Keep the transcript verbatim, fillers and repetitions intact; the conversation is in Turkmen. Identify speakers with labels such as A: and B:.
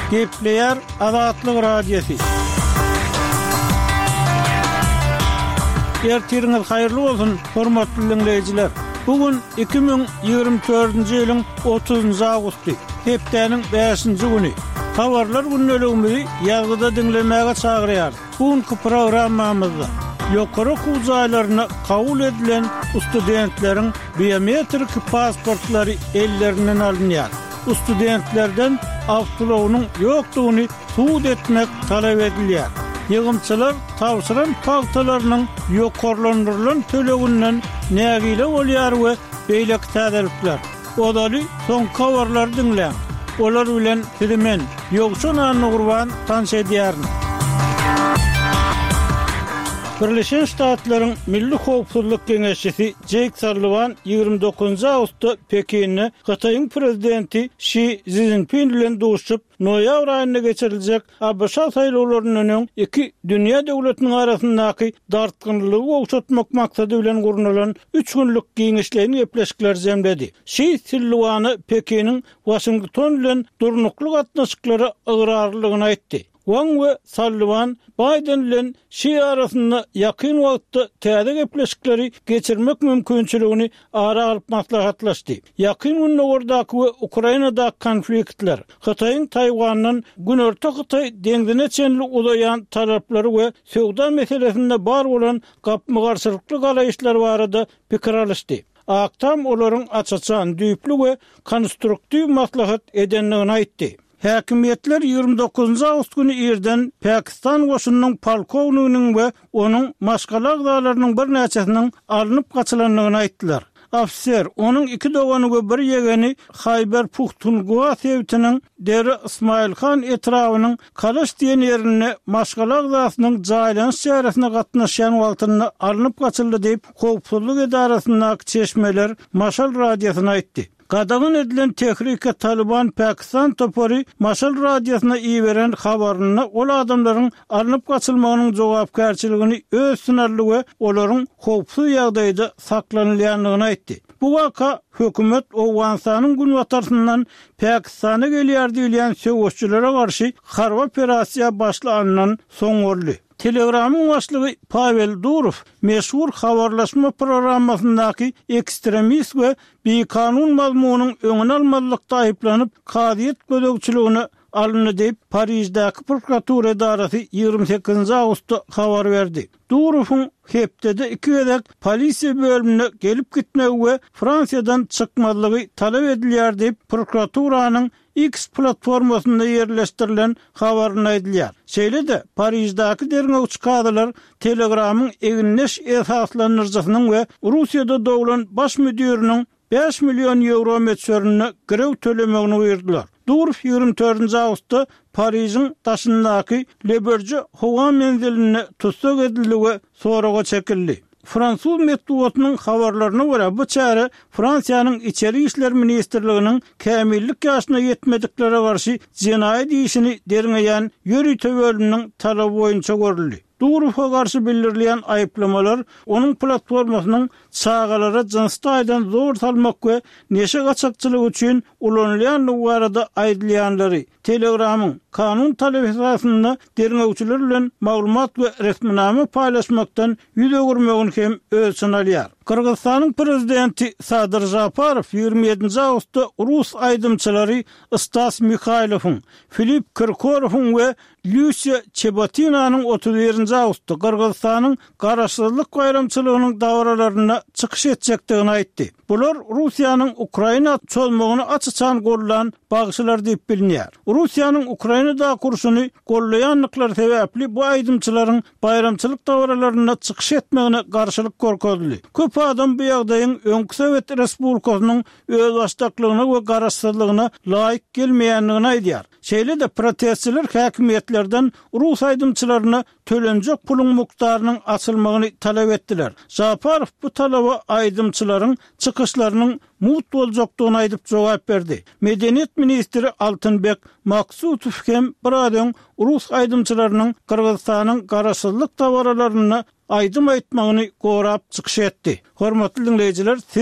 A: Gepleyer Azatlyk Radiosu. Ertiriniz hayırlı olsun, hormatly dinleyijiler. Bugün iki bin ýygrimi dördünji ýylyň otuzynjy awgusty, hepdeniň beşinji güni. Habarlar günneligimizi ýazgyda dinlemäge çagyrýar. Bugünkü programmamyzda ýokary okuw jaýlaryna kabul edilen studentleriň biometrik pasportlary ellerinden alınýar. Studentlerden awtologynyň ýokdugyny suwd etmek talap edilýär. Ýygymçylar tawsyran pagtalarynyň ýokarlandyrylan tölegünden nägile bolýar we beýle täzelikler. Odaly soň kawarlar dinleýär. Olar bilen sizimen ýokçun anyny gurban tanş edýärin. Birleşen Ştatlaryň Milli Howpsuzlyk Geňeşçisi Jake Sullivan ýygrimi dokuzynjy awgustda Pekinne Hytaýyň prezidenti Xi Jinping bilen duşup noýabr aýyna geçiriljek A B Ş saýlawlarynyň iki dünýä döwletiniň arasyndaky dartgynlygy owçatmak maksady bilen gurulan üç günlük giňişlerini gepleşikler zemledi. Xi Sullivan Pekiniň Washington bilen durnukluk gatnaşyklary ıgrarlygyny aýtdy. Wang we Sullivan Biden bilen Xi arasynda ýakyn wagtda täze gepleşikleri geçirmek mümkinçiligini ara alyp maslahatlaşdy. Ýakyn günlerdaky we Ukrainadaky konfliktler, Hytaýyň Taýwanyň Günorta Hytaý deňdine çenli ulayan taraplary we söwda meselesinde bar bolan gapmy-garşylykly galaýyşlar barada pikir alışdy. Aktam olaryň açaçan, düýpli we konstruktiw maslahat edenligini aýtdy. Häkimetler ýygrimi dokuzynjy awgust güni erden Pakistan goşunynyň polkownigining we onuň maşgala agdalarynyň bir näçesiniň alınıp gaçylanlygyny aýtdylar. Ofisier onuň iki dogany we bir ýegeni Hayber Puxtungowa sewtiniň Deri Ismail Khan etrawynyň Kalaş diýen ýerine maşgala agdasynyň jaýlanyş şäherine gatnaşan wagtyny alınıp gaçyldy diýip Howpsuzlyk edarasyndaky çeşmeler Maşal radiosyna aýtdy. Gadagyn edilen tehrike Taliban Pakistan topory Maşal radiosyna iýeren habaryny ol adamlaryň alınıp gaçylmagynyň jogapkärçiligini öz sınarly we olaryň howpsuz ýagdaýda saklanylýanlygyny aýtdy. Bu waka hökümet Owgansanyň gün watarsyndan Pakistana gelýär diýilen söwüşçülere garşy harba operasiýa başlanandan soň boldy. Telegramyň başlygy Pavel Durov meşhur habarlaşma programmasyndaky ekstremist we beýkanun mazmunyň öňüne almalykda aýyplanyp kadyet gödökçiligini alındy diýip Parisdaky prokuratura edarasy ýygrimi sekizinji awgustda habar berdi. Durowyň hepdede iki wedek polisiýa bölümine gelip gitmegi we Fransiýadan çykmalygy talap edilýär diýip prokuraturynyň X platformasynda ýerleşdirilen habaryna aýdylýar. Şeýle-de Parisdaky derňewçi kadalar Telegramyň eginleş esaslanyrjasynyň we Russiýada dowlan baş müdiriniň beş milyon euro meçörüne grew tölemegini berdiler. Durov ýygrimi dördünjy awgustda Pariziň daşyndaky Le Bourget howa menziline tutsak edildi we soraga çekildi. Fransuz medeniýetiniň habarlaryna görä bu çäre Fransiýanyň içeri işler ministrliginiň kämillik ýaşyna ýetmedikleri garşy jenaýat işini derňeýän ýörüte bölüminiň talaby boýunça görüldi. Durow'a garşy bildirilýän aýyplamalar onuň platformasynyň çağalara jinsty aýdan zor salmak we neşe gaçakçylygy üçin ulanylýanlygy barada aýdylýanlary Telegramyň kanun talabyna derňewçiler bilen maglumat we resminame paýlaşmakdan ýüze gürmegini hem öz sanalýar. Kırgızstanyň prezidenti Sadyr Japarow ýygrimi ýedinji awgustda Rus aýdymçylary Stas Mikhailowyň, Filip Kirkorowyň we Lyusia Chebatinanyň otuz birinji awgustda Kırgızstanyň garaşsyzlyk gaýramçylygynyň dawaralaryna çykyş etjekdigini aýtdy. Bular Russiýanyň Ukraina çolmagyny açyçan gollan bagşylar diýip bilinýär. Russiýanyň Ukrainada kurşuny gollaýanlyklar sebäpli bu aýdymçylaryň bayramçylyk dawaralaryna çykyş etmegine garşylyk görkezdi. Köp adam bu ýagdaýyň öňkü Sowet Respublikasynyň öz başdaklygyna we garaşsyzlygyna laýyk gelmeýänligini aýdýar. Şeýle-de protestçiler häkimetlerden Rus aýdymçylaryna tölenjek pulun mukdarynyň açylmagyny talap etdiler. Japarow bu talaba aýdymçylaryň çykyşlarynyň mut boljakdygyny aýdyp jogap berdi. Medeniýet ministri Altynbek Maksutow hem biradyn Rus aýdymçylarynyň Kırgızstanyň garaşsyzlyk dawaralaryna aýdym aýtmagyny gorap çykyş etdi. Hormatly dinleýijiler,